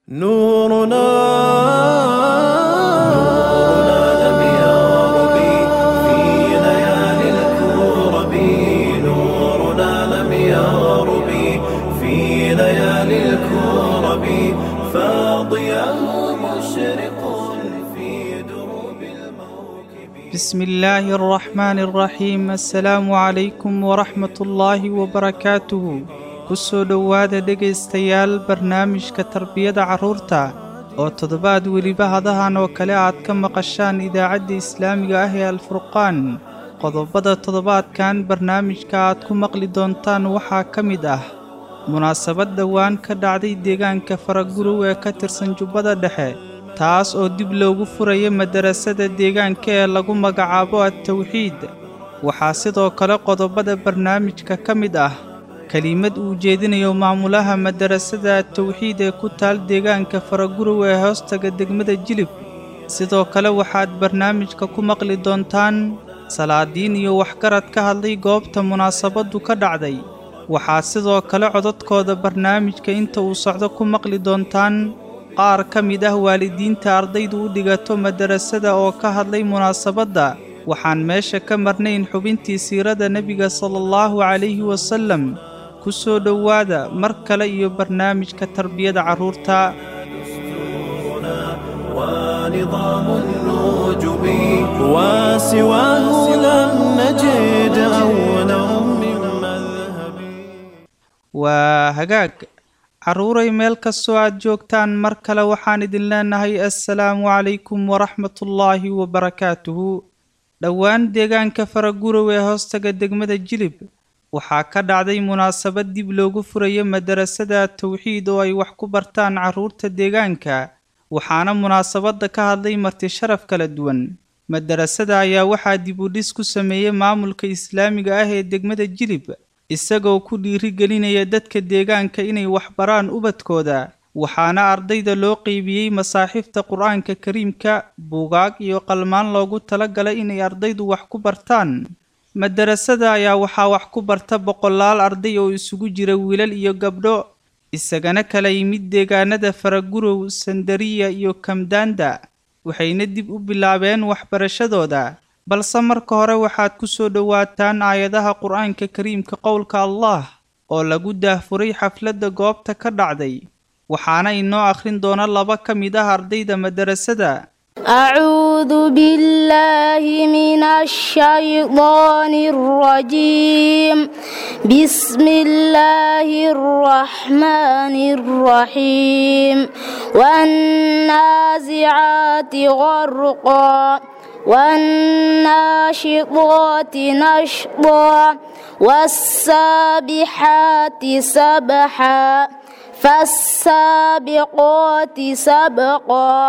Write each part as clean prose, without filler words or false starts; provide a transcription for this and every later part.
نورنا لم يغرب في ليالي الكرب. نورنا لم يغرب في ليالي الكرب. فاضياه مشرق في دروب الموكب. بسم الله الرحمن الرحيم. السلام عليكم ورحمة الله وبركاته. kusoo dhowaada dhegaystayaal barnaamijka tarbiyada carruurta oo toddobaad weliba hadahan oo kale aad ka maqashaan idaacadda islaamiga ah ee alfurqaan. qodobada toddobaadkan barnaamijka aad ku maqli doontaan waxaa ka mid ah munaasabad dhowaan ka dhacday deegaanka Faragurow ee ka tirsan Jubbada Dhexe, taas oo dib loogu furayo madarasada deegaanka ee lagu magacaabo At-Tawxiid. waxaa sidoo kale qodobada barnaamijka ka mid ah kelimad uu jeedinayo maamulaha madarasada At-Tawxiid ee ku taal deegaanka Faragurow ee hoostaga degmada Jilib. sidoo kale waxaad barnaamijka ku maqli doontaan salaadiin iyo waxgarad ka hadlay goobta munaasabadu ka dhacday. waxaa sidoo kale codadkooda barnaamijka inta uu socdo ku maqli doontaan qaar ka mid ah waalidiinta ardaydu u dhigato madarasada oo ka hadlay munaasabadda. waxaan meesha ka marnayn xubintii siirada nebiga sallallahu calayhi wasallam. kusoo dhowaada mar kale iyo barnaamijka tarbiyada carruurta. ونظام النجوم وسواه لم نجد أولا من مذهب. waa hagaag carruuray meel kastoo aad joogtaan mar kale waxaan idin leenahay assalaamu calaykum waraxmatullaahi wabarakaatuhu. dhowaan deegaanka Faragurow ee hoostaga degmada Jilib waxaa ka dhacday munaasabad dib loogu furayo madarasada At-Tawxiid oo ay wax ku bartaan carruurta deegaanka. waxaana munaasabadda ka hadlay marti sharaf kala duwan. madarasada ayaa waxaa dib u dhis ku sameeyey maamulka islaamiga ah ee degmada Jilib, isagoo ku dhiirigelinaya dadka deegaanka inay wax baraan ubadkooda. waxaana ardayda loo qeybiyey masaaxiifta qur-aanka kariimka, buugaag iyo qalmaan loogu talagalay inay ardaydu wax ku bartaan. madarasada ayaa waxaa wax ku barta boqolaal arday oo isugu jira wiilal iyo gabdho, isagana kala yimid deegaanada Faragurow, Sandariya iyo Kamdanda. waxayna dib u bilaabeen waxbarashadooda. balse marka hore waxaad ku soo dhowaataan aayadaha qur-aanka kariimka qowlka Allah oo lagu daahfuray xafladda goobta ka dhacday. waxaana inoo akhrin doona laba ka mid ah ardayda madarasada. أعوذ بالله من الشيطان الرجيم. بسم الله الرحمن الرحيم. والنازعات غرقا والناشطات نشطا والسابحات سبحا فالسابقات سبقا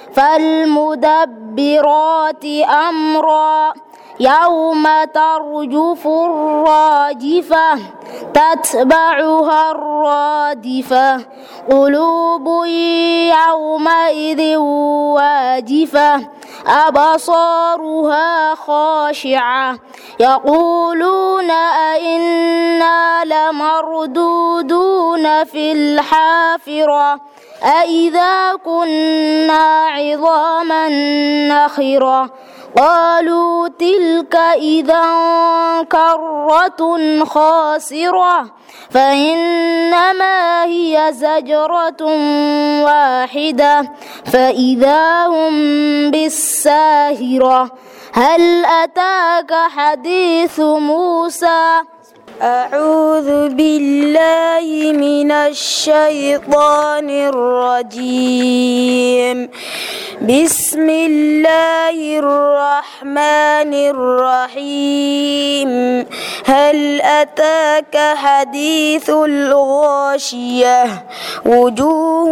فالمدبرات أمرا يوم ترجف الراجفة تتبعها الرادفة قلوب يومئذ واجفة أبصارها خاشعة يقولون أئنا لمردودون في الحافرة أئذا كنا عظاما نخرة قالوا تلك إذا كرة خاسرة فإنما هي زجرة واحدة فإذا هم بالساهرة هل أتاك حديث موسى؟ أعوذ بالله من الشيطان الرجيم. بسم الله الرحمن الرحيم. هل أتاك حديث الغاشية وجوه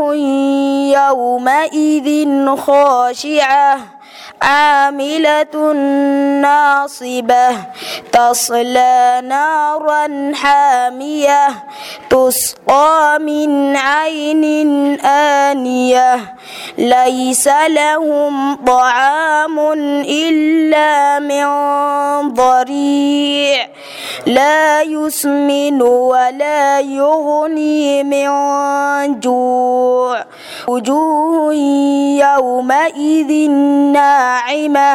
يومئذ خاشعة عاملة ناصبة تصلى نارا حامية تسقى من عين آنية ليس لهم طعام إلا من ضريع لا يسمن ولا يغني من جوع وجوه يومئذ ناعمة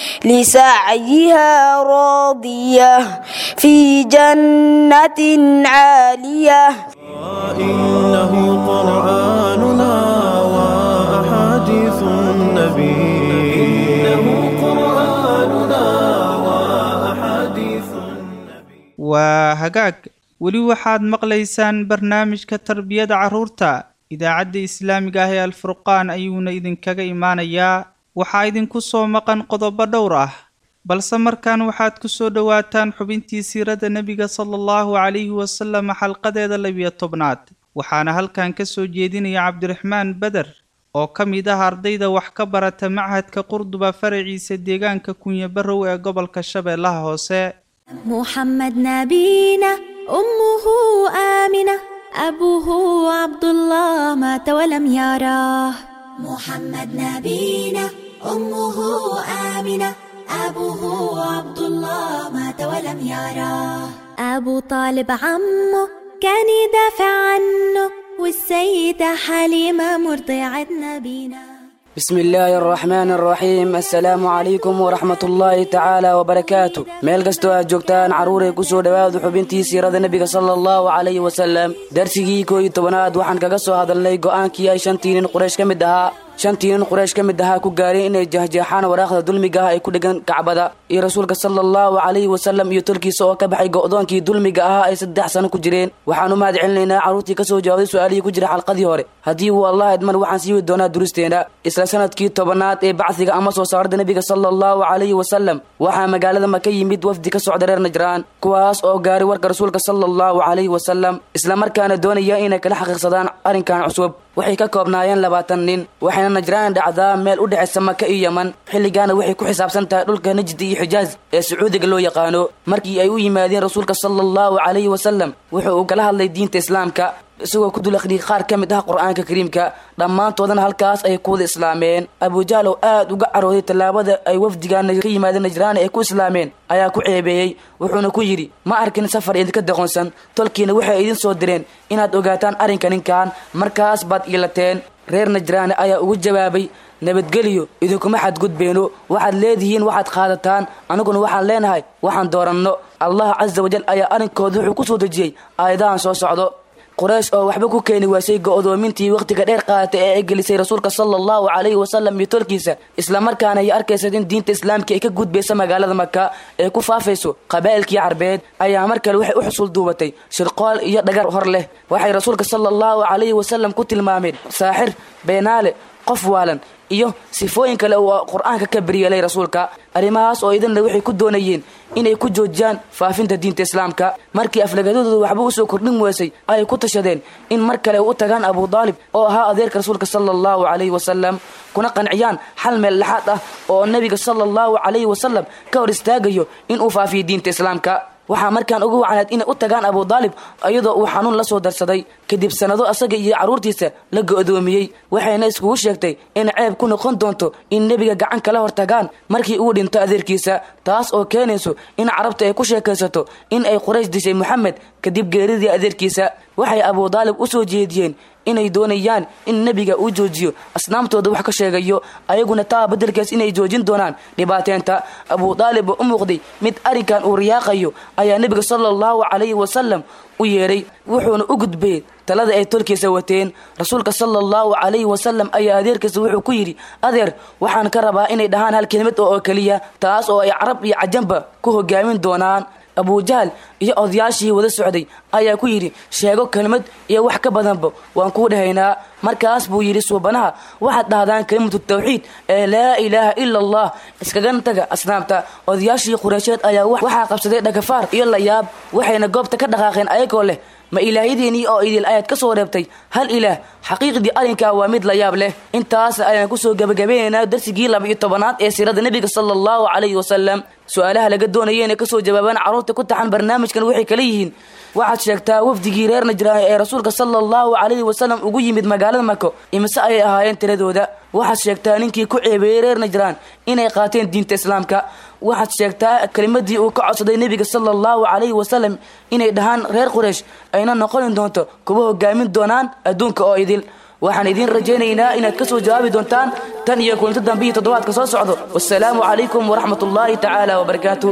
لسعيها راضية في جنة عالية إنه قرآننا وأحاديث النبي waa hagaag weli waxaad maqlaysaan barnaamijka tarbiyada carruurta idaacadda islaamiga ah ee alfurqaan ayuuna idinkaga imaanayaa waxaa idinku soo maqan qodobo dhowr ah balse markaan waxaad ku soo dhowaataan xubintii siirada nebiga sallallahu calayhi wasallam xalqadeeda 12aad waxaana halkan ka soo jeedinaya cabdiraxmaan beder oo ka mid ah ardayda wax ka barata machadka qurduba faraciisa deegaanka kunya barow ee gobolka shabeellaha hoose محمد نبينا أمه آمنة أبوه عبد الله مات ولم يراه محمد نبينا أمه آمنة أبوه عبد الله مات ولم يراه أبو طالب عمه كان يدافع عنه والسيدة حليمة مرضعة نبينا بسم الله الرحمن الرحيم السلام عليكم ورحمة الله تعالى وبركاته ميل كستو جوجتان عروري كسو دوااد حبنتي سيرة النبي صلى الله عليه وسلم درسيكي كوي تبناد وحن كغسو هذا اللي قوانكي اي شانتين قريش كمدها shantiin quraysh ka mid ahaa ku gaaray inay jahjeexaan waraaqda dulmiga ah ay ku dhigan kacbada iyo rasuulka sallallahu alayhi wasallam iyo tulkiisa oo ka baxay go'doonkii dulmiga ah ay 3 sano ku jireen waxaan u mahad celinaynaa caruurtii ka soo jawaabay su'aalihii ku jira xalqadii hore haddii uu Allah idman waxaan sii wadi doonaa duristeena isla sanadkii 10aad ee bacsiga ama soo saarida nabiga sallallahu alayhi wasallam waxaa magaalada Maka yimid wafdi ka socda reer Najraan kuwaas oo gaaray warka rasuulka sallallahu alayhi wasallam isla markaana doonaya inay kala xaqiiqsadaan arrinkan cusub waxay ka koobnaayeen 20 nin waxayna Najraan dhacdaa meel u dhaxaysa Maka iyo Yaman xilligaana waxay ku xisaabsan tahay dhulka Najd iyo Xijaaz ee Sacuudiga loo yaqaano markii ay u yimaadeen rasuulka sallallahu alayhi wasallam wuxuu kala hadlay diinta islaamka isagoo ku dul akhriyo qaar ka mid ah quraanka kariimka dhammaantoodana halkaas ay ku wada islaameen Abu Jahl oo aad uga carooday talaabada ay wafdigan ka yimaadeen Najraan ay ku islaameen ayaa ku ceebeeyay wuxuuna ku yiri ma arkin safar idinka deqonsan tolkiina waxay idin soo direen inaad ogaataan arrinkan ninkan markaas baad ilateen reer Najraan ayaa ugu jawaabay nabadgeliyo idinkuma xadgudbeeno waxaad leedihiin waxaad qaadataan anaguna waxaan leenahay waxaan dooranno Allah azza wa jalla ayaa arinkooda wuxuu ku soo dejiyay aayadahan soo socdo quraysh oo waxba ku keenay waasay go'doomintii waqtiga dheer qaadatay ee ay gelisay rasuulka sallallahu alayhi wasallam iyo tolkiisa isla markaana ay arkaysan in diinta islaamka ay ka gudbayso magaalada Makka ee ku faafayso qabaa'ilkii Carbeed ayaa markale waxay u xusul duubatay shirqool iyo dhagar hor leh waxay rasuulka sallallahu alayhi wasallam ku tilmaameen saaxir beenaale qof waalan iyo sifooyin kale oo quraanka ka bariyay rasuulka arimahaas oo idin waxay ku doonayeen inay ku joojiyaan faafinta diinta islaamka markii aflagadoodu waxba u soo kordhin weesay ay ku tashadeen in mar kale u tagaan Abu Talib oo ahaa adeerka rasuulka sallallahu alayhi wasallam kuna qanciyaan hal meel laxad ah oo nabiga sallallahu alayhi wasallam ka hor istaagayo in uu faafiyo diinta islaamka waxa markaan ugu wacnaad in u tagaan Abu Talib ayadoo uu xanuun la soo darsaday kadib sanado asaga iyo caruurtiisa la go'doomiyay waxayna isku sheegtay in ceeb ku noqon doonto in nabiga gacan kala hortagaan markii uu dhinto adeerkiisa taas oo keenayso in carabta ay ku sheekaysato in ay Quraysh dishay Muhammad kadib geeridii adeerkiisa waxay Abu Talib u soo jeediyeen inay doonayaan in nabiga uu joojiyo asnaamtooda wax ka sheegayo ayaguna taa bedelkaas inay joojin doonaan dhibaateenta Abu Talib u muuqday mid arinkan uu riyaaqayo ayaa nabiga sallallahu alayhi wasallam u yeeray wuxuuna u gudbay talada ay tolkiisa wateen rasuulka sallallahu alayhi wasallam ayaa adeerkiisa wuxuu ku yiri adeer waxaan ka rabaa inay dhahaan hal kelmad oo kaliya taas oo ay carab iyo cajanba ku hogaamin doonaan Abu Jahl iyo odayaashii wada socday ayaa ku yiri sheego kelmad iyo wax ka badanba waan ku dhahaynaa markaas buu yiri suubanaha waxaad dhahdaan kelimatu tawxiid ee la ilaaha illa Allah iskaga taga asnaamta odayaashii Quraysheed ayaa waxa qabsaday dhagafaar iyo la yaab waxayna goobta ka dhaqaaqeen ayagoo leh ma ilaahideeni oo idil ayad ka soo reebtay hal ilaah xaqiiqdi arinka waa mid la yaab leh intaas ayaan ku soo gabagabeynaa darsigii 12aad ee siirada nabiga sallallahu alayhi wasallam su'aalaha laga doonayay in ka soo jawaabaan caruurta ku taxan barnaamijkan waxay kala yihiin waxaad sheegtaa wafdigii reer Najraan ee rasuulka sallallahu alayhi wasallam ugu yimid magaalada Makka imisa ay ahaayeen tiradooda waxaad sheegtaa ninkii ku ceebeeyay reer Najraan inay qaateen diinta islaamka waxaad sheegtaa kelimadii uu ka codsaday nebiga sallallahu calayhi wasallam inay dhahaan reer Quraysh ayna noqon doonto kuwa hogaamin doonaan adduunka oo idil waxaan idin rajaynaynaa inaad ka soo jawaabi doontaan tan iyo kulanti dambe toddobaadka soo socdo wassalaamu calaykum waraxmatullaahi tacaala wabarakaatuh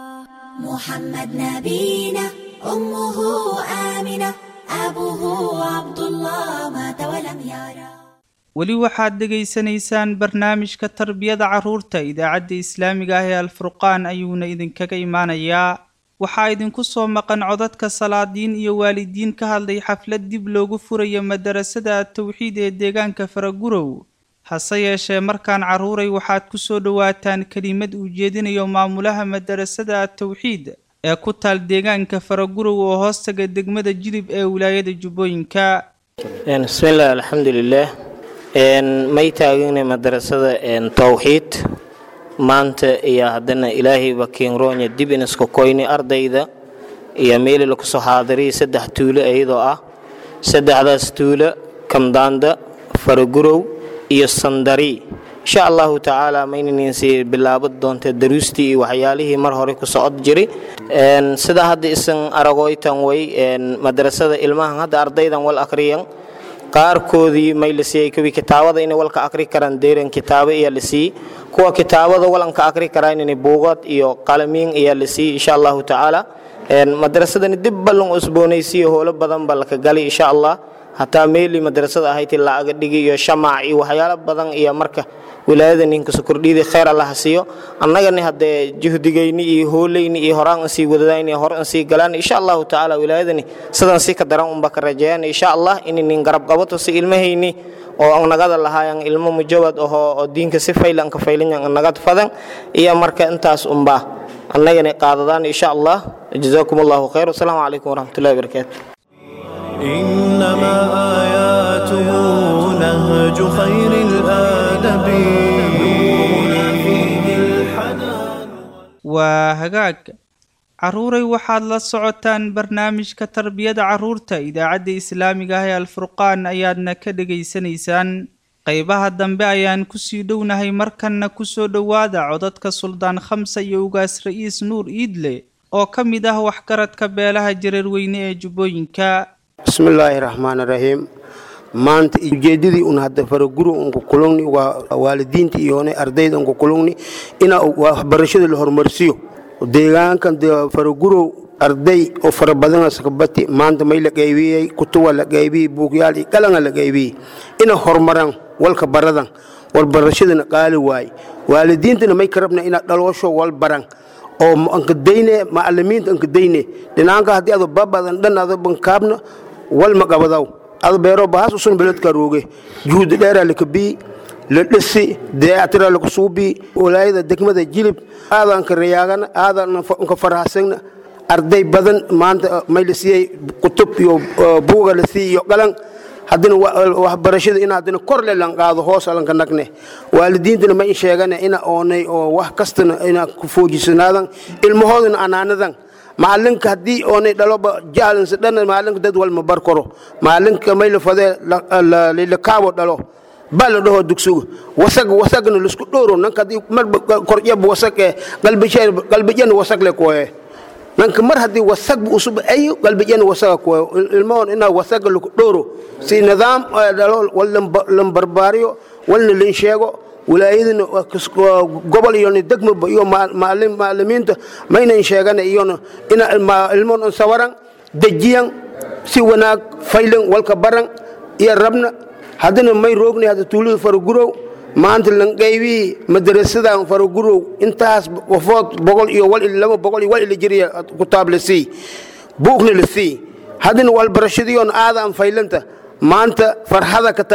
محمد نبينا أمه آمنة أبوه عبد الله مات ولم يرى weli waxaad dhegaysanaysaan barnaamijka tarbiyada carruurta idaacadda islaamiga ah ee alfurqaan ayuuna idinkaga imaanayaa waxaa idinku soo maqan codadka salaadiin iyo waalidiin ka hadlay xaflad dib loogu furayo madarasada tawxiid ee deegaanka Faragurow hase yeeshee markaan carruuray waxaad ku soo dhawaataan kelimad uu jeedinayo maamulaha madarasada tawxiid ee ku taal deegaanka Faragurow oo hoostaga degmada Jilib ee wilaayada Jubbooyinka bismillaah alxamdulillaah may taagina madrasada tawxiid maanta iyo haddana ilaahay bakiin roonya dib in isku koyni ardayda iyo meel la ku soo xaadiriyay 3 tuulo ayadoo ah 3daas tuulo Kamdaanda Faragurow iyo Sandari insha Allah taala maynin si bilaabad doonta daruustii waxyaalihii mar hore ku socod jiray sida hadda isan aragoytan way madrasada ilmahan hadda ardaydan wal akhriyan qaarkoodii may la siiyay kuwi kitaabada in walka akhri karaan deeran kitaabo iyo la siiyay kuwa kitaabada walanka akhri karaan in buugad iyo qalamiin iyo la siiyay insha Allah taala madrasadani dib ballan usboonaysiyo howlo badan balka gali insha Allah hatta meeli madrasada ahayd la aga dhigi iyo shamaaci waxyaalo badan iyo marka wilaayada ninka soo kordhiyay khayr Allah hasiyo annagana hadda juhdigayni iyo hoolayni iyo horaan si wadadayni horaan si galaan insha Allah taala wilaayadani sidan si ka daran umba ka rajayaan insha Allah in nin garab qabato si ilmahayni oo nagada lahaayeen ilmo mujawad oo diinka si faylan ka faylan nagad fadan iyo marka intaas umba annagana qaadadaan insha Allah jazakumullahu khayr assalamu alaykum warahmatullahi wabarakatuh إنما آياته نهج خير الآدب نورنا فيه الحنان وهجاج carruuray waxaad la socotaan barnaamijka tarbiyada carruurta idaacadda islaamiga ah ee alfurqaan ayaadna ka dhegaysanaysaan qaybaha dambe ayaan ku sii dhownahay markanna ku soo dhawaada codadka suldaan khamsa iyo ugaas ra'iis nuur iidle oo ka mid ah waxgaradka beelaha jareerweyne ee Jubbooyinka bismillaahir rahmaanir rahiim maanta ujeedadii un hadda Faragurow ku kulungni waa waalidiinta iyo ardayda ku kulungni ina waxbarashada la horumarsiyo deegaankan Faragurow arday oo fara badan asbati maanta may la qaybiyay kutuwa la qaybiyay buugyaal iyo qalanga la qaybiyay ina horumaran walka baradan wal barashadana qaali waay waalidiintana may karabna ina dhalwasho wal baran oo anka deyne macallimiinta anka deyne dhinaanka hadii aad babadan dhan aad bankaabna wal maqabadaw aad beero baas usun beledka rooge juhud dheera la kabi la dhisi deeatira la kusubi walaayada degmada Jilib aadan ka riyaagan aadan ka farahsan arday badan maanta may la siiyay kutub iyo buuga la siiyo qalan haddana waxbarashada in haddana kor leelan qaado hoos lan ka nagne waalidiintana ma sheegana ina oonay oo wax kastana ina ku foojisanaadaan ilmahoodana anaanadan maalinka hadii oonay dhaloba jaalan sadan maalinka dad wal ma barkoro maalinka may la fadee la kaabo dhalo bal dhaho dugsugo wasagna la isku dhooro nanka hadii mar korjab wasaqe qalbijeen wasaq le kooye nanka mar hadii wasaq usub ay qalbijeen wasaq kooye ilmoon ina wasaq lu dhooro si nidaam dhalo wal barbaariyo walna la sheego walaayadina gobol iyo degmo iyo macallimiinta mayna sheegana iyo ina ilmoon sawaran dajiyan si wanaag faylan walka baran iyo rabna haddana may roogni hada tuulada Faragurow maanta lan qaybi madrasada Faragurow intaas wafood boqol iyo wal laba boqol iyo wal jiriya ku taablasi buuqni lasi haddana wal barashadiyoon aadan faylanta maanta farxada ka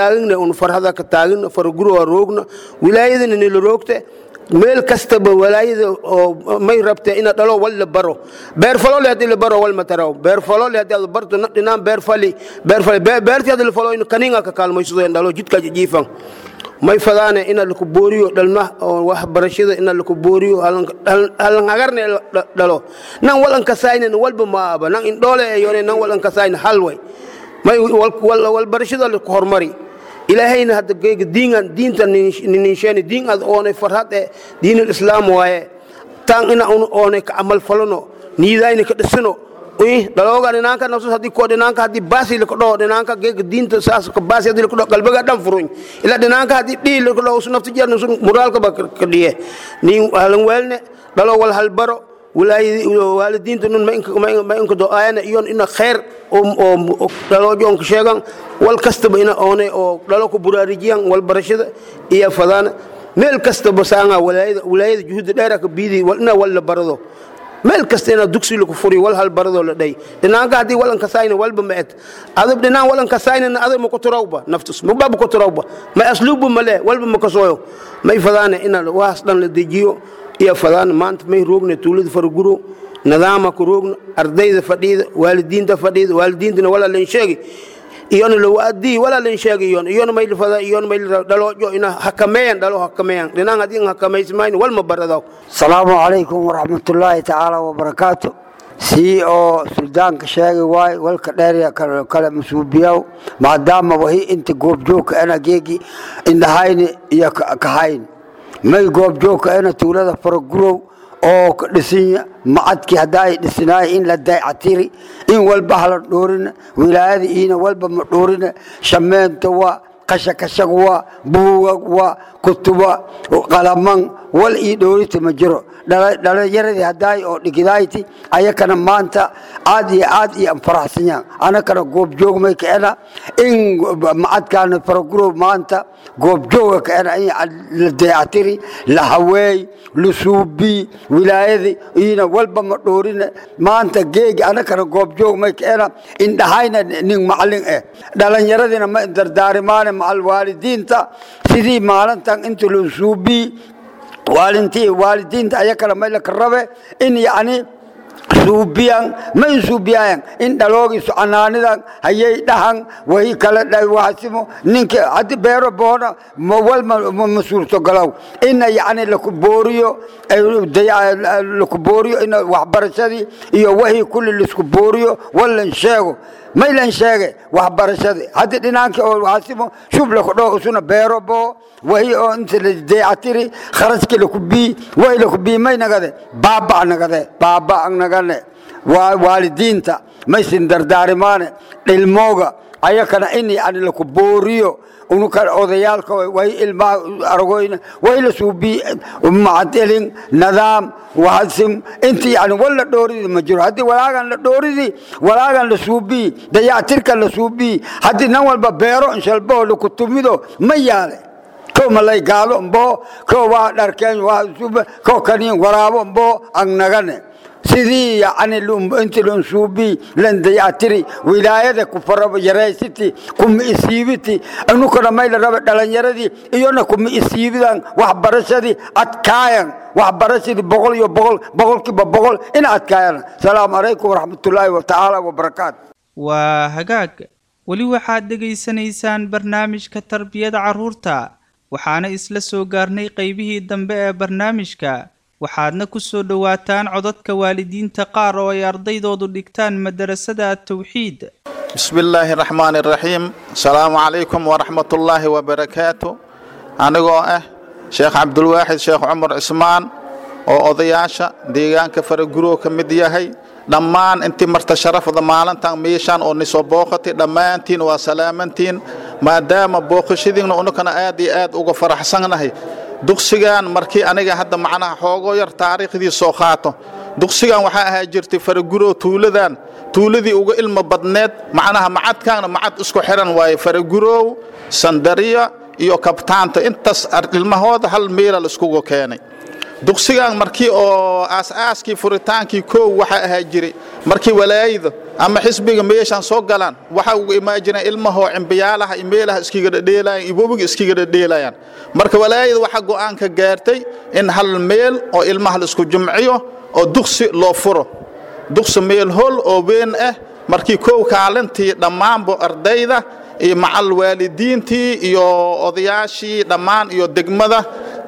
taagna Faragurow roogna wilaayadana la roogte meel kasta ba walaayada oo may rabta ina dhalo wal baro beer falo leeyahay la baro wal mataraw beer falo leeyahay barto dhinaan beer fali beerti hada la falo in kaninga ka kaalmayso dhalo jidka jiifan may fadaana ina la ku booriyo dhalma oo wax barashada ina la ku booriyo halan agarne dhalo nan walan ka saayna walba ma aba nan in doole iyo nan walan ka saayna halway may wal barashada la ku hormari إلهينا هذا دين دين تنشين دين هذا أون فرحة دين الإسلام وياه tan ina oone ka amal falano niidayna ka dhisano dalooga dhinaanka nafsu hadii ko dhinaanka hadii baasi la kodho dhinaanka geeg diinta saas ka baasi hadii la kodho qalbiga dhan furuñ ila dhinaanka hadii dhii la kodho usna nafti jeerna sun moraalka ba ka dhiye ni halan weelne daloo wal halbaro waalidiinta nun ma inka do ayana iyon ina khair oo daloo joon ka sheegan wal kastaba ina oone oo daloo ku buraarijiyan wal barashada iyo fadana meel kastaba saanga walaayada juhud dheer ka biidi walna wal barado meel kasta ina dugsi lagu furi wal hal barado la dhay dhinaanka hadii walan ka saayna walba maad adab dhinaan walan ka saayna adab ma ku turawba naftus ma bab ku turawba ma aslubu male walba ma ka sooyo may fadana ina waas dhan la dejiyo iyo fadana maanta may roogna tuulada farguro nidaamka ku roogna ardayda fadhiida waalidiinta wala leen sheegi iyona loo adii wala leen sheegi iyona may fada iyona may daloojo ina hakameeyan dhinaan hadii hakameysmayna wal ma barado salaamu alaykum warahmatullaahi ta'ala wa barakaatuh oo suldaanka sheegay way walka dheer kala masuubiyow maadaama wahi inta goobjoogka ana geegi indahayni iyo ka hayn may goobjoogka ana tuulada fargurow oo ka dhisinya macadki haday dhisnaay in la dayactiri in walba hala dhoorin wilaayada ina walba ma dhoorin shameenta waa qashakashag waa buugag waa kutuba qalaman wal ii dhoorita ma jiro dhalinyaradii haday oo dhigidayti ayakana maanta aad iyo faraxsanyaa anakana goobjoog may kaena in macadkaana faraguro maanta goobjooga kaena in la dayactiri la haweey lusuubi wilaayadii ina walba ma dhoorina maanta geegi anakana goobjoog may kaena indhahayna nin macallin dhalinyaradina ma dardaarimaan macal waalidiinta sidii maalintan inta lusuubi waalidiinta ayakana may la karabe in yani suubiyan may suubiyan in dhaloogiisu canaanidan hayay dhahan way kala dhawaasimo ninka hadii beero boona wal ma suurto galaw in yani la kubooriyo in waxbarashadii iyo wahi kulli la isku booriyo wala sheego maylan sheege waxbarashadii hadii dhinaanka oo waasimo shub la kodho usuna beero bo wahi oo inta la dayactiri kharashka la kubi way la kubi may nagade baaba nagane waalidiinta maysin dardaarimaane ilmooga ayakana in yani la kubooriyo unuka odayaalka way ilma argoyna way la suubi macadilin nidaam waasim intii yani wala dhooridi ma jiro hadii walaagan la suubi dayactirka la suubi hadii nan walba beero inshalbo la kutumido ma yaale ko malay gaalo mbo ko waa dharkeen waa suuba ko kaniin waraabo mbo agnagane sidii yani inta loo suubi lan dayactiri wilaayada ku farabo yareysiti kum isiibiti anu kana may la raba dhalinyaradii iyona kum isiibidan waxbarashadii adkaayan waxbarashadii boqolkiiba in adkaayan salaamu alaykum warahmatullaahi ta'ala wa barakaatuh waa hagaag wali waxaad dhageysanaysaan barnaamijka tarbiyada carruurta waxaana isla soo gaarnay qaybihii dambe ee barnaamijka waxaadna ku soo dhawaataan codadka waalidiinta qaar oo ay ardaydoodu dhigtaan madrasada at-tawxiid bismillaahi raxmaani raxiim assalaamu calaykum waraxmatullaahi wabarakaatu anigoo sheekh cabdulwaaxid sheekh cumar cismaan oo odayaasha deegaanka faraguro ka mid yahay dhammaan intii marta sharafda maalintan meeshaan oo nisoo booqatay dhammaantiin waa salaamantiin maadaama booqashadiina unukana aad iyo aad uga faraxsanahay dugsigan markii aniga hadda macnaha xoogo yar taariikhdii soo qaato dugsigan waxa ahaa jirtay faraguro tuuladii uga ilmo badneed macnaha macadkaana macad isku xiran waay faraguro sandariya iyo kabtaanta intaas ilmahooda hal meel la isku keenay dugsigan markii oo aasaaskii furitaankii koow waxa ahaa jiray markii walaayada ama xisbiga meeshan soo galaan waxa uu imaajina ilmaho cimbiyaalaha imeelaha iskiga dhadheelayaan ibobiga iskiga dhadheelayaan marka walaayada waxa go'aan ka gaartay in hal meel oo ilmaha la isku jumciyo oo dugsi loo furo dugsi meel hol oo weyn markii koow kaalintii dhammaanba ardayda iyo macal waalidiintii iyo odayaashii dhammaan iyo degmada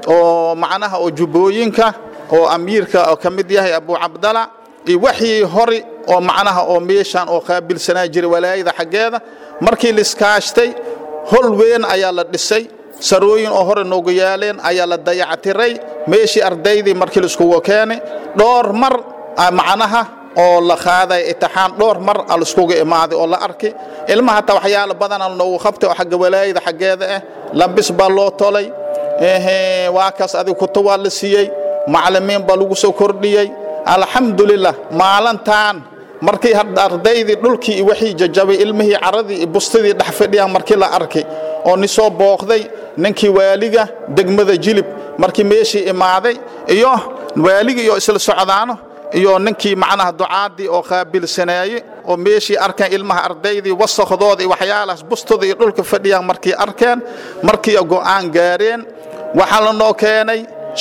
oo macnaha oo jubooyinka oo amiirka oo kamid yahay Abu Abdalla iyo wixii hori oo macnaha oo meeshan oo qaabilsanaa jiray walaayada xageeda markii la iskaashtay hol weyn ayaa la dhisay sarooyin oo hore noogu yaaleen ayaa la dayactiray meeshii ardaydii markii la iskugu keenay dhowr mar macnaha oo la qaaday imtixaan dhowr mar al iskugu imaaday oo la arkay ilmaha hataa waxyaalo badan aan noogu qabtay oo xagga walaayada xaggeeda ah labis baa loo tolay waa kaas adiga kutuba la siiyey macallimiin baa lagu soo kordhiyey alxamdulillah maalintan markii ardaydii dhulkii wixii jajabay ilmihii caradii bustadii dhex fadhiyaan markii la arkay oo ni soo booqday ninkii waaliga degmada Jilib markii meeshii imaaday iyo waaliga iyo isla socdaano iyo ninkii macnaha ducaadii oo qaabilsanayay oo meeshii arkeen ilmaha ardaydii wasakhdooda iyo waxyaalahaas bustooda iyo dhulka fadhiyaan markii arkeen markii go'aan gaareen waxa la noo keenay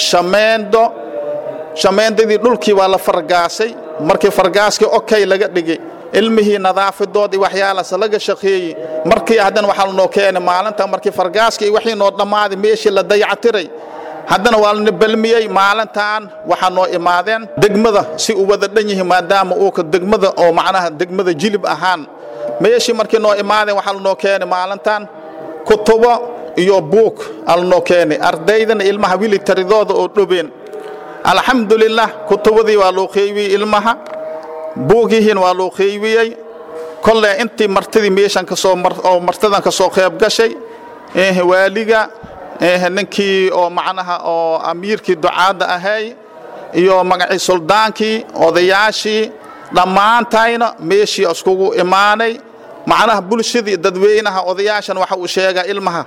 shameendadii dhulkii waa la fargaasay markii fargaaskii okay laga dhigay ilmihii nadaafadoodii waxyaalahaas laga shaqeeyay markii haddana waxa la noo keenay maalinta markii fargaaskii wixii noo dhamaaday meeshii la dayactiray haddana waa la balmiyay maalintan waxa noo imaadeen degmada si u wada dhan yihiin maadaama uu ka degmada oo macnaha degmada Jilib ahaan meeshii markii noo imaadeen waxa la noo keenay maalintan kutubo iyo buuk al noo keenay ardaydana ilmaha wili taridooda oo dhubeen alxamdulillah kutubadii waa loo qeybiyay ilmaha buugihiin waa loo qeybiyay kolle intii martidii meeshan ka soo martadan ka soo qeyb gashay waaliga ninkii oo macnaha oo amiirkii ducaada ahay iyo magacii suldaankii odayaashii dhammaantayna meeshii iskugu imaanay macnaha bulshadii dadweynaha odayaashan waxa uu sheegaa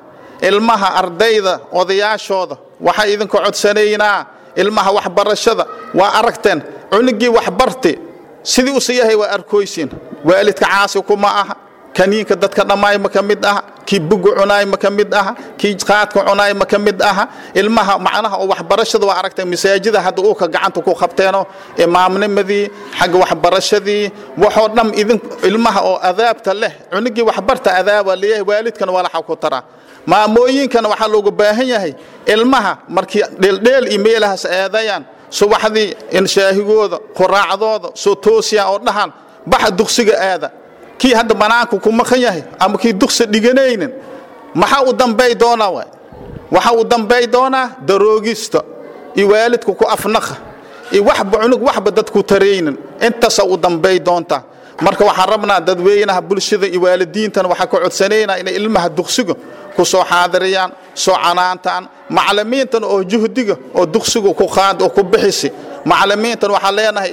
ilmaha ardayda odayaashooda waxa idinku codsanaynaa ilmaha waxbarashada waa aragteen cunugii waxbartay sidii uu yahay waa arkooysin waalidka caasi kuma aha kaniinka dadka dhamaay ma kamid aha kii bugu cunaay ma kamid aha kii qaadka cunaay ma kamid aha ilmaha macnaha oo waxbarashada waa aragtay masaajida hadda uu ka gacanta ku qabteeno imaamnimadii xag waxbarashadii waxoo dham idin ilmaha oo adaabta leh cunugii waxbarta adaaba leeyahay waalidkan wala xaq ku tara maamooyinkan waxa loogu baahan yahay ilmaha markii dheeldheel emailahas aadayaan subaxdii in shaahigooda quraacdooda soo toosiya oo dhahan bax dugsiga aada kii hadda banaanku ku maqan yahay ama kii dugsi dhiganaynin maxaa u dambeey doonaa waxa uu dambeey doonaa daroogista iyo waalidku ku afnaqa iyo waxba cunug waxba dadku tareynin intaas uu dambeey doonta marka waxaan rabnaa dadweynaha bulshada iyo waalidiintan waxa ka codsanaynaa in ilmaha dugsiga ku soo xaadiriyaan soo canaantaan macallimiintan oo juhdiga oo dugsiga ku qaad oo ku bixisi macallimiintan waxa leenahay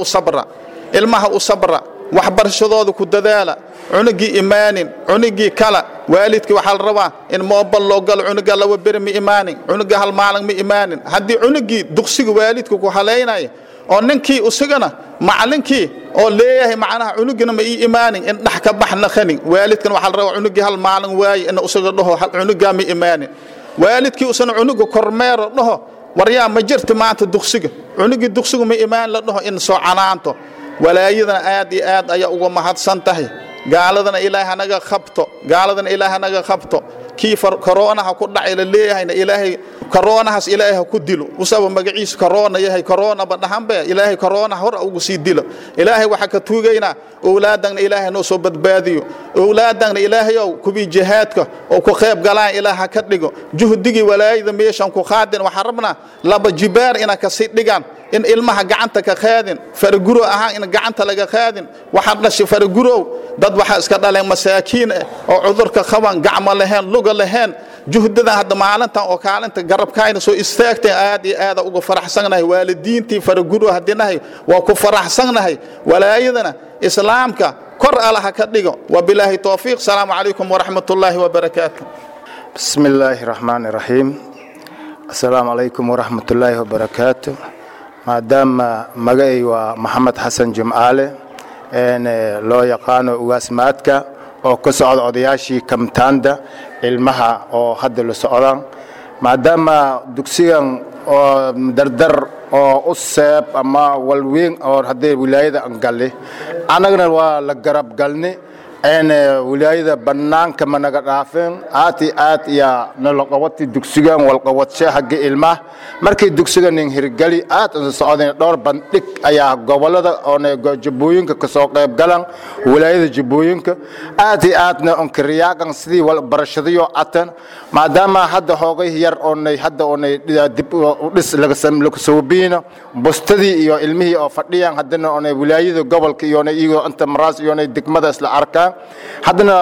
ilmaha u sabra waxbarashadooda ku dadaala cunugii imaanin cunugii kala waalidkii waxa la rabaa in moobal loo gal cunuga laba bir mi imaanin cunuga hal maalin mi imaanin haddii cunugii dugsiga waalidku ku haleynaya oo ninkii usagana macallinkii oo leeyahay macnaha cunugina ma ii imaanin in dhax ka baxna khani waalidkan waxa la rabaa cunugii hal maalin waay in usaga dhaho hal cunuga mi imaanin waalidkii usana cunuga kormeero dhaho waryaa ma jirta maanta dugsiga cunugii dugsiga ma imaan la dhaho in soo canaanto walaayadana aad iyo aad ayaa uga mahadsan tahay gaaladana ilaahay naga qabto kii corona ku dhacay la leeyahayna ilaahay coronahaas ilaahay ku dilo usaba magaciis corona yahay corona badhaanbe ilaahay corona hor ugu sii dilo ilaahay waxa ka tuugayna awlaadana ilaahay noo soo badbaadiyo awlaadana ilaahay oo kubi jihaadka oo ku qayb galaan ilaaha ka dhigo juhdigii walaayada meeshan ku qaadin waxa rabnaa laba jibaar ina ka sii dhigan in ilmaha gacanta ka qaadin farguro ahaan in gacanta laga qaadin waxa dhashay farguro dad waxa iska dhaleen masaakiin oo cudurka qaban gacmo lahayn luga lahayn juhdada hadda maalinta oo kaalinta garabkaayna soo istaagtay aad iyo aad uga faraxsanahay waalidiintii farguro hadinahay waa ku faraxsanahay walaayadana islaamka kor alaha ka dhigo wabillahi tawfiiq salaamu alaykum wa rahmatullahi wa barakatuh bismillahir rahmanir rahim assalamu alaykum wa rahmatullahi wa barakatuh maadaama magay waa maxamed xasan jimcaale loo yaqaano ugaasmaadka oo ka socda odayaashii kamtaanda ilmaha oo hadda la socdaan maadaama dugsigan oo dardar oo u seeb ama walweyn oo hadday wilaayada an galle annagana waa la garab galne wilaayada bannaanka ma naga dhaafeen aad iyo aad yaa nalaqabati dugsigan walqabadshe hagga ilmaha markii dugsiga nin hirgali aad u socdeen dhowr bandhig ayaa gobolada oo jubbooyinka ka soo qayb galan wilaayada jubbooyinka aad iyo aadna on kariyaaqan sidii wal barashadiyo atan maadaama hadda hoogay yar oonay hadda oonay dib u dhis laga soobiina bostadii iyo ilmihii oo fadhiyaan haddana oonay wilaayada gobolka iyo iyago inta maraas iyo degmada isla arkaan haddana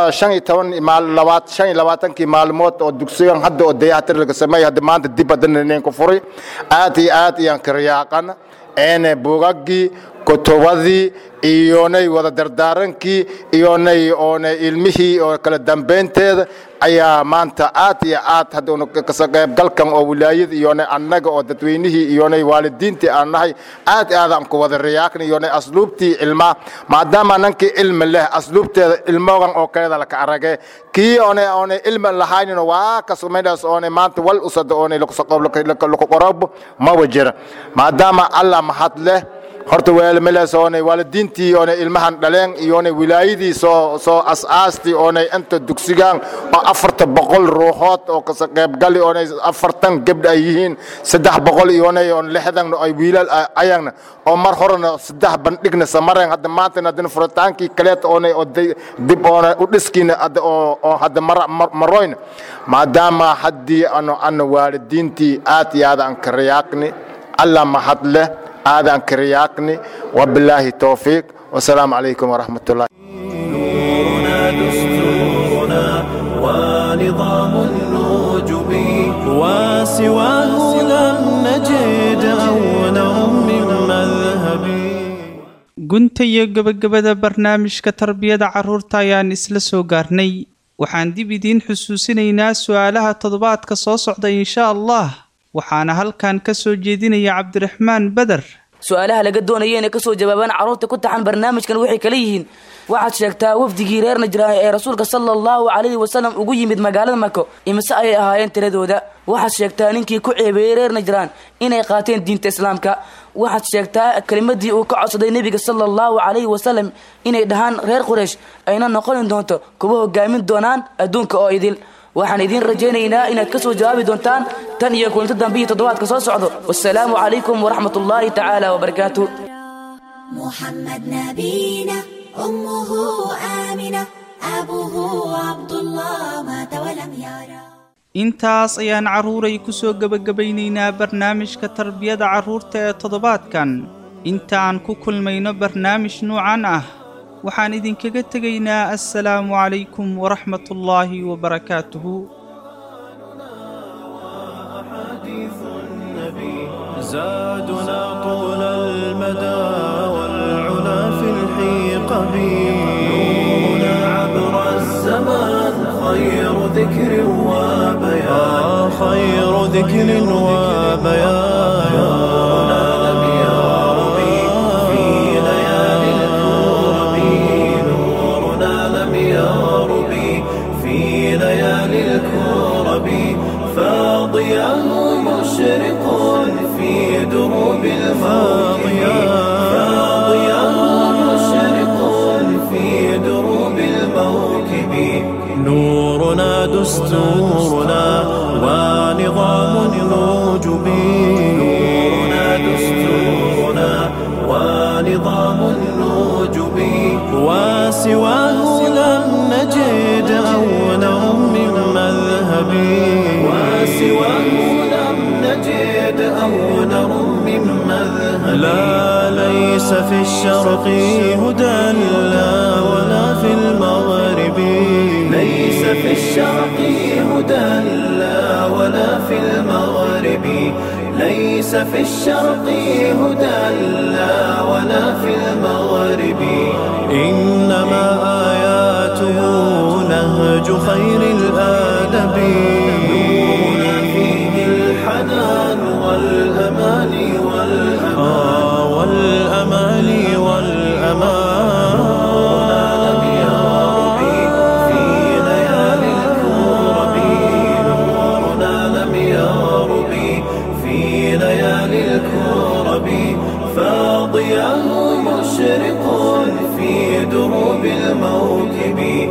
25 maalmood oo dugsigan hadda oo dayactir laga sameeyay hadda maanta dib haddana ku furay aad iyo aad ayaan kariyaaqan buugaggii kutubadii iyonay wada dardaarankii iyonay oonay ilmihii oo kala dambeynteeda ayaa maanta aad iyo aad hadda ka qaybgalkan oo wilaayada iyonay annaga oo dadweynihii iyonay waalidiintii aan nahay aad aan ku wada riyaaqnay iyonay asluubtii ilmaha maadaama nankii ilmi leh asluubteeda ilmogan oo kaleeda la ka aragay kii oonay ilmi lahayn waa ka sameeyay oonay maanta wal usada oonay lagu qorabo ma wajira maadaama Allah mahad leh horta weelmelaas oo waalidiintii oo ilmahan dhaleen iyo wilaayadii soo asaasti oo inta dugsigan oo 400 ruuxood oo ka qayb gali oo 40 gabdho ay yihiin 300 iyo 60 ay wiilal ayagna oo mar horena 3 bandhigna samareen hadda maanta hadda furitaankii kale oo dib oo dhiskiina oo hadda maroyn maadaama haddii aan waalidiintii aad iyo aad aan ka riyaaqni Allah mahad leh آذان كرياقني وبالله التوفيق والسلام عليكم ورحمة الله نورنا دستورنا ونظام النجوم وسواه لم نجد أو نوم من مذهب gunta iyo gabagabada barnaamijka tarbiyada carruurta ayaan isla soo gaarnay waxaan dib idiin xusuusinaynaa su'aalaha toddobaadka soo socda insha Allah waxaana halkan ka soo jeedinaya Cabdiraxmaan Badar su'aalaha laga doonayay inay ka soo jawaabaan carruurta ku taxan barnaamijkan waxay kala yihiin waxaad sheegtaa wafdigii reer Najraan ee rasuulka sallallahu alayhi wasallam ugu yimid magaalada Makka imisa ay ahaayeen tiradooda waxaad sheegtaa ninkii ku ceebeeyay reer Najraan inay qaateen diinta islaamka waxaad sheegtaa kalimadii uu ka codsaday nabiga sallallahu alayhi wasallam inay dhahaan reer Quraysh ayna noqon doonto kuwa hogaamin doonaan adduunka oo idil waxaan idin rajaynaynaa inaad ka soo jawaabi doontaan tan iyo kulanti dambe toddobaadka soo socdo wassalaamu calaykum waraxmatullaahi tacaala wabarakaatuh محمد نبينا أمه آمنة أبوه عبد الله مات ولم يرى intaas ayaan carruuray ku soo gabagabaynaynaa barnaamijka tarbiyada carruurta ee toddobaadkan inta aan ku kulmayno barnaamij nuucan ah waxaan idinkaga tegaynaa assalaamu calaykum waraxmatullaahi wabarakaatuhu زادنا طول المدى والعلا في الحيق نورنا عبر الزمان خير ذكر وبيان خير ذكر وبيان نورنا لم يرب في ليالي الكرب نورنا لم يرب في ليالي الكرب فاضياه مشرق في دروب الماضية فاضياه مشرق في دروب الموكب نورنا دستورنا ونظام النجوم نورنا دستورنا ونظام النجوم وسواه لم نجد أو نوم من مذهب وسواه لم نجد أو نرم من مذهب لا ليس في الشرق هدى لا ولا في المغرب ليس في الشرق هدى لا ولا في المغرب ليس في الشرق هدى لا ولا في المغرب إنما آياته نهج خير الآدب نورنا فيه الحنان والأمان والأمان والأمان نورنا لم يرب في ليالي الكرب نورنا لم يرب في ليالي الكرب فاضياه مشرق في دروب الموكب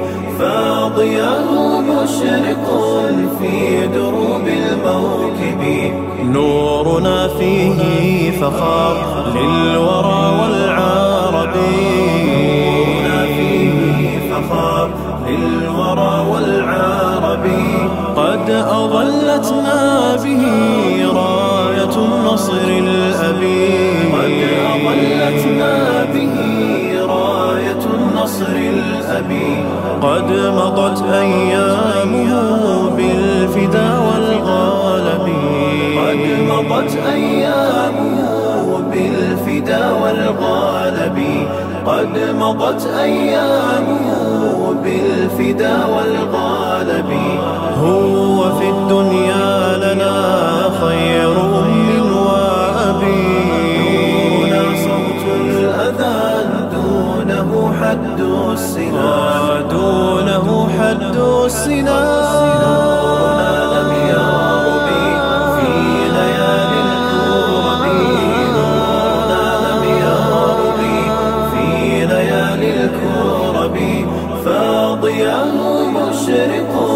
غالبي نورنا فيه فخار للورى والعرب نورنا فيه فخار للورى والعرب قد أظلتنا به راية النصر الأبي قد أظلتنا به راية النصر الأبي قد مضت أيامه بالفدا والغالب قد مضت أيامه بالفدا والغالب قد مضت أيامه بالفدا والغالب هو في الدنيا لنا خير أم وأبي دون صوت الأذان دونه حد السنا دونه حد السنا نورنا لم يغرب في ليالي الكرب نورنا لم يغرب في ليالي الكرب فاضياه مشرق